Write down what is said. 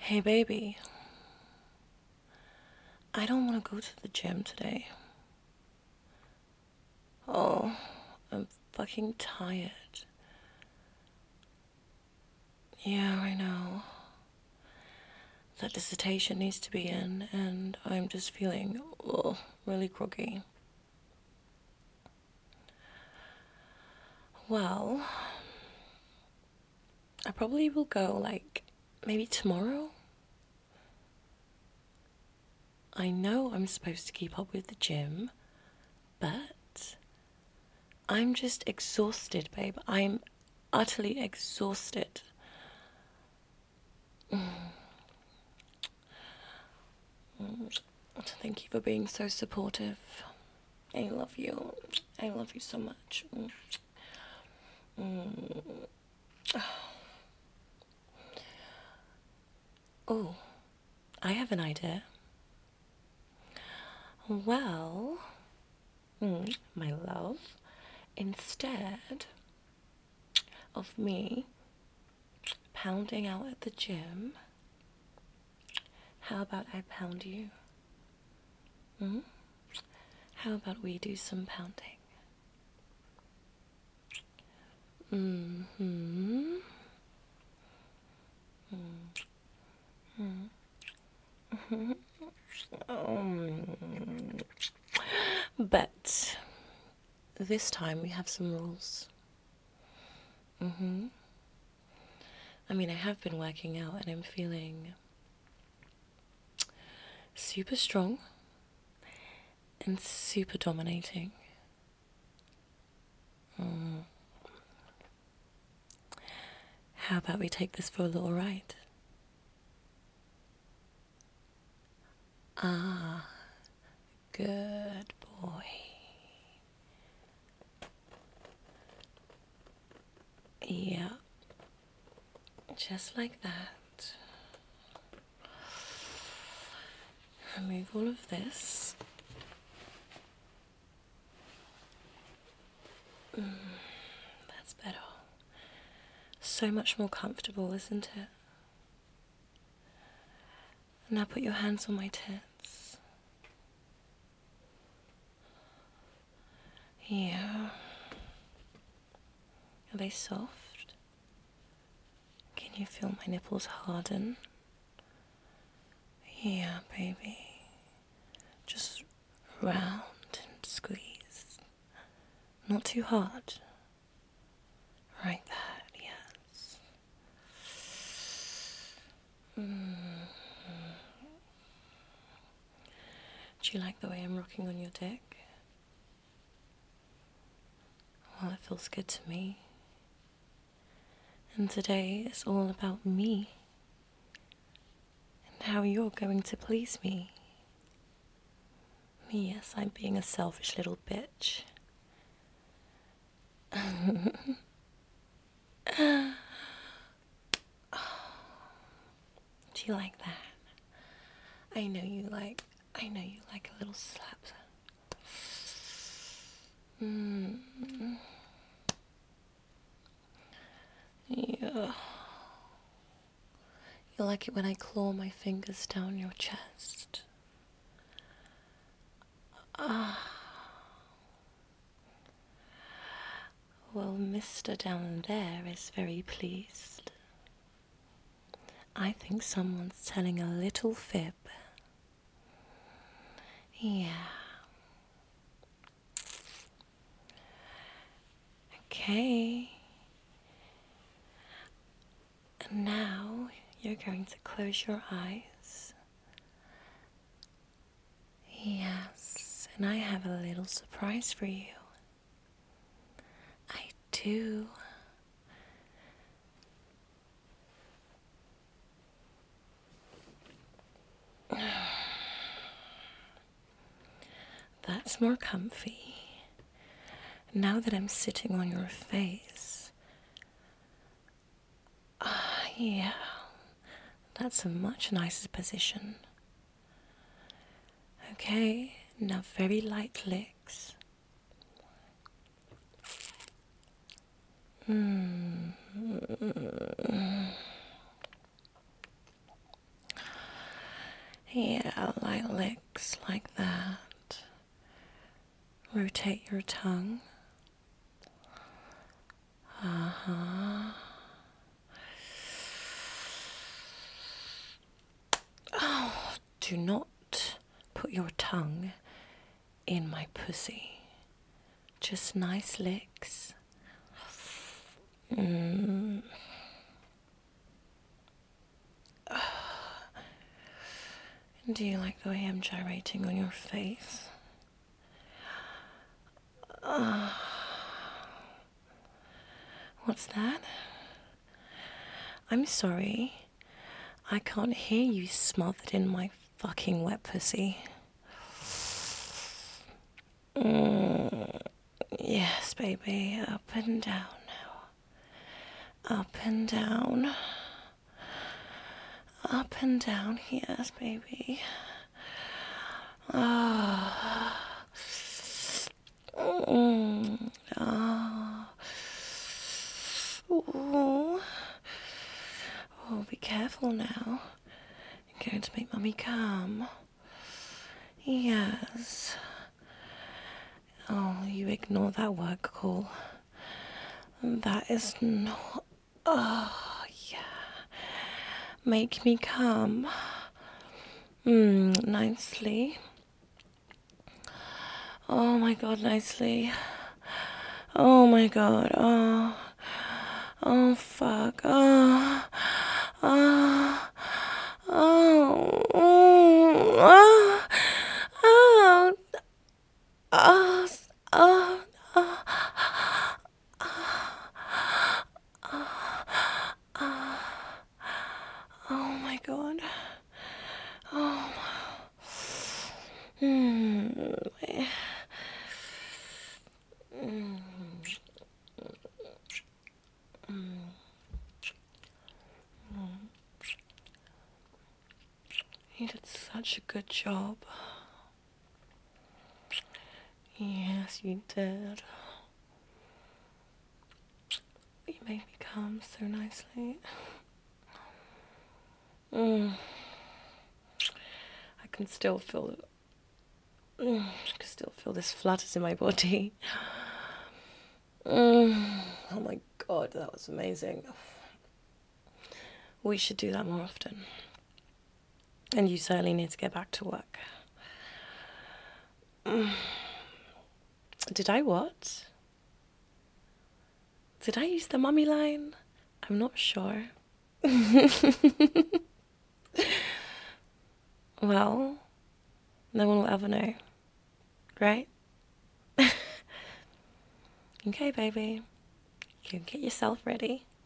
Hey, baby. I don't want to go to the gym today. Oh, I'm fucking tired. Yeah, I know. That dissertation needs to be in, and I'm just feeling really groggy. Well, I probably will go like maybe tomorrow. I know I'm supposed to keep up with the gym, but I'm just exhausted, babe. I'm utterly exhausted. Thank you for being so supportive. I love you. I love you so much. Oh, I have an idea. Well, my love, instead of me pounding out at the gym, how about I pound you? How about we do some pounding? Hmm. But this time we have some rules. I mean, I have been working out and I'm feeling super strong and super dominating. How about we take this for a little ride? Ah, good boy. Yeah, just like that. Remove all of this. That's better. So much more comfortable, isn't it? Now put your hands on my tits. Yeah. Are they soft? Can you feel my nipples harden? Yeah, baby. Just round and squeeze. Not too hard. Right there, yes. Do you like the way I'm rocking on your dick? Well, it feels good to me. And today is all about me and how you're going to please me. Yes, I'm being a selfish little bitch. Do you like that? I know you like a little slap. Yeah. You like it when I claw my fingers down your chest. Well, Mr. Down there is very pleased. I think someone's telling a little fib. Yeah. Okay. And now you're going to close your eyes. Yes, and I have a little surprise for you. I do. That's more comfy. Now that I'm sitting on your face. Yeah. That's a much nicer position. Okay, now very light licks. Yeah, light licks like that. Rotate your tongue. Uh-huh. Oh, do not put your tongue in my pussy. Just nice licks. Do you like the way I'm gyrating on your face? What's that? I'm sorry. I can't hear you smothered in my fucking wet pussy. Yes, baby. Up and down now. Up and down. Up and down. Yes, baby. Ah. Ah. Ooh. Oh, be careful now. You're going to make mummy come. Yes. Oh, you ignore that work call. That is not. Oh, yeah. Make me come. Nicely. Oh my god, nicely. Oh my god. Oh. Oh, fuck. Oh. Oh. Oh. Oh. Oh. Oh. Oh. Oh my god. Oh. You did such a good job. Yes, you did. You made me come so nicely. I can still feel it. I can still feel this flutters in my body. Oh my god, that was amazing. We should do that more often. And you certainly need to get back to work. Did I what? Did I use the mummy line? I'm not sure. Well, no one will ever know. Right? Okay, baby. You get yourself ready.